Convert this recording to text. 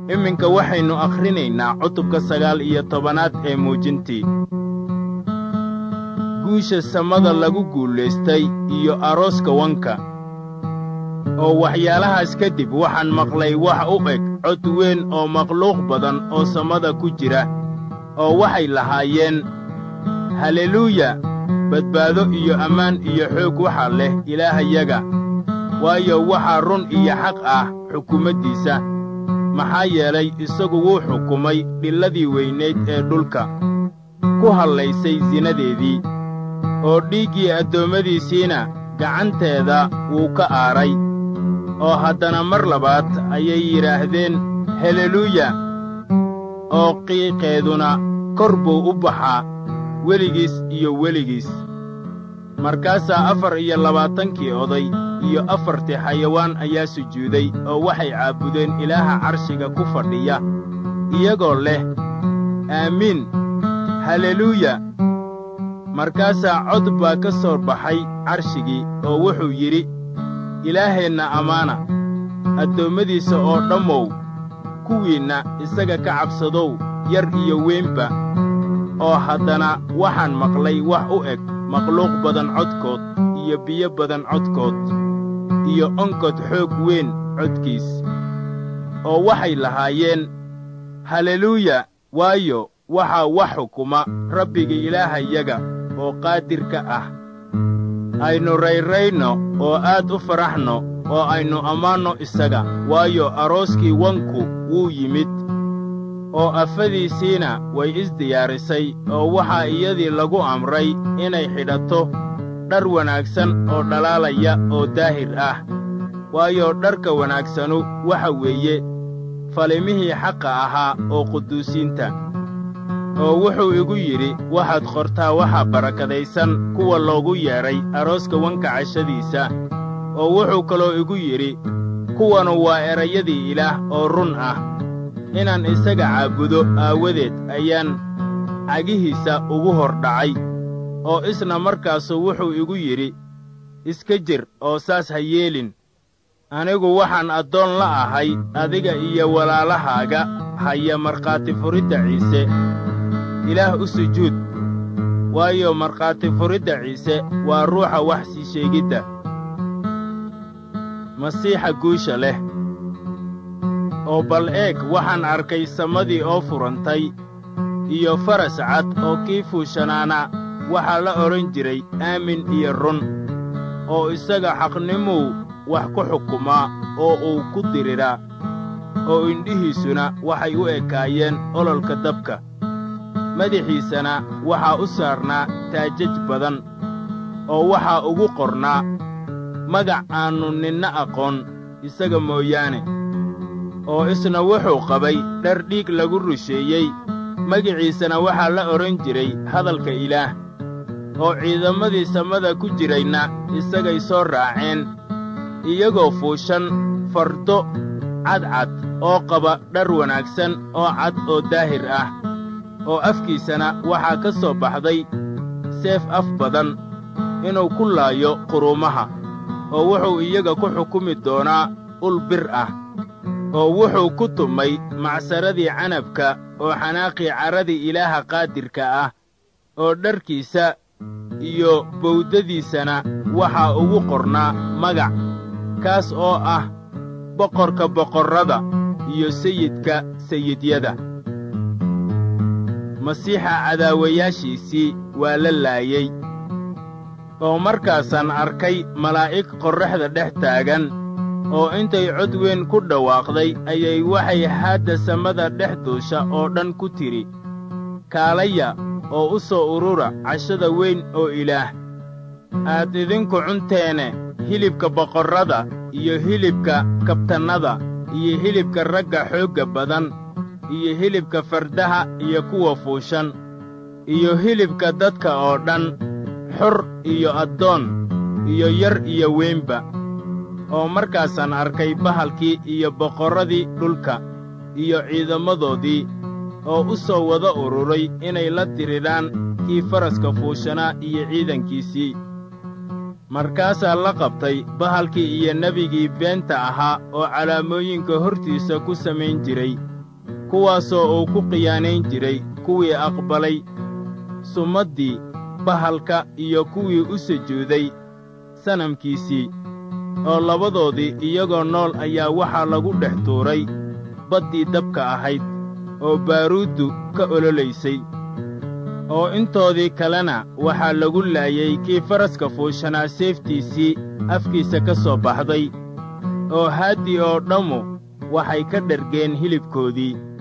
iminka waxaynu akhrinaynaa cutubka 19 ee muujintii. Guusha samada lagu guulaystay iyo arooska wanka. oo waxyaalahaas kadib waxaan maqlay wax u eg cod weyn oo makhluuq badan oo samada ku jira, oo waxay lahaayeen: Halleluuya! Badbaado iyo ammaan iyo xoog waxaa leh Ilaahayaga, waayo waxaa run iyo xaq ah xukumaddiisa. Maxaa yeelay isagu wuu xukumay dhilladii weynayd ee dhulka, ku hallaysay sinadeedii, oo dhiiggii addoommadiisiina gacanteeda wuu ka aaray. oo haddana mar labaad ayay yidhaahdeen Halleluuya, oo qiiqeeduna kor buu u baxaa weligiis iyo weligiis. Markaasaa 24 oday iyo 4 xayawaan ayaa sujuuday oo waxay caabudeen Ilaaha carshiga ku fadhiya, iyagoo leh: Aamiin, Halleluuya. Markaasaa cod baa ka soo baxay carshigii oo wuxuu yidhi: Ilaaheenna ammaana, addoommadiisa oo dhammow, kuwiinna isaga ka cabsadow, yar iyo weynba. oo haddana waxaan maqlay wax u eg makhluuq badan codkood, iyo biyo badan codkood, iyo onkod xoog weyn codkiis. oo waxay lahaayeen: Halleluuya, waayo waxaa wax xukuma Rabbiga Ilaahayaga oo qaadirka ah. Aynu rayrayno oo aad u faraxno oo aynu ammaanno isaga, waayo arooskii wanku wuu yimid, oo afadiisiina way isdiyaarisay, oo waxaa iyadii lagu amray inay xidhato dhar wanaagsan oo dhalaalaya oo daahir ah. waayo dharka wanaagsanu waxa weeye falimihii xaqa ahaa oo quduusiinta. oo wuxuu igu yidhi: Waxaad qortaa waxa barakadaysan kuwa loogu yeedhay arooska wanka cashadiisa. oo wuxuu kaloo igu yidhi: Kuwanu waa erayadii Ilaah oo run ah. Inaan isaga caabudo aawadeed ayaan cagihiisa ugu hor dhacay. oo isna markaasu wuxuu igu yidhi: Iska jir oo saas ha yeelin. Anigu waxaan addoon la ahay adiga iyo walaalahaaga haya markhaati furidda Ciise. Ilaah u sujuud, waayo markhaati furidda Ciise waa ruuxa wax sii sheegidda. Masiixa guusha leh. oo bal eeg, waxaan arkay samadii oo furantay, iyo faras cad oo kii fuushanaana waxaa la odhan jiray Aamin iyo Run, oo isaga xaqnimuu wax ku xukumaa oo uu ku diriraa, oo indhihiisuna waxay u ekaayeen ololka dabka. madaxiisana waxaa u saarnaa taajaj badan, oo waxaa ugu qornaa magac aannu ninna aqoon isaga mooyaane. oo isna wuxuu qabay dhar dhiig lagu rusheeyey, magiciisana waxaa la odhan jiray Hadalka Ilaah. oo ciidamadii samada ku jirayna isagay soo raaceen, iyagoo fuushan fardo cadcad, oo qaba dhar wanaagsan oo cad oo daahir ah. oo afkiisana waxaa ka soo baxday seef af badan, inuu ku laayo quruumaha. oo wuxuu iyaga ku xukumi doonaa ul bir ah. oo wuxuu ku tumay macsaradii canabka oo xanaaqii carradii Ilaaha qaadirka ah. oo dharkiisa iyo bowdadiisana waxaa ugu qornaa magac, kaas oo ah Boqorka boqorrada iyo Sayidka sayidyada. Masiixa cadaawayaashiisii waa la laayey. oo markaasaan arkay malaa'ig qorraxda dhex taagan, oo intay cod weyn ku dhawaaqday ayay waxay haadda samada dhex duusha oo dhan ku tidhi: Kaalaya oo u soo urura cashada weyn oo Ilaah. aad idinku cunteene hilibka boqorrada, iyo hilibka kabtannada, iyo hilibka ragga xoogga badan, iyo hilibka fardaha iyo kuwa fuushan, iyo hilibka dadka oo dhan, xor iyo addoon, iyo yar iyo weynba. oo markaasaan arkay bahalkii iyo boqorradii dhulka iyo ciidamadoodii, oo u soo wada ururay inay la diriraan kii faraska fuushanaa iyo ciidankiisii. Markaasaa la qabtay bahalkii iyo nebigii beenta ahaa oo calaamooyinka hortiisa ku samayn jiray, kuwaasoo uu ku khiyaanayn jiray kuwii aqbalay sumaddii bahalka iyo kuwii u sujuuday sanamkiisii, oo labadoodii iyagoo nool ayaa waxaa lagu dhex tuuray baddii dabka ahayd oo baaruuddu ka ololaysay. oo intoodii kalena waxaa lagu laayay kii faraska fuushanaa seeftiisii afkiisa ka soo baxday, oo haaddii oo dhammu waxay ka dhergeen hilibkoodii.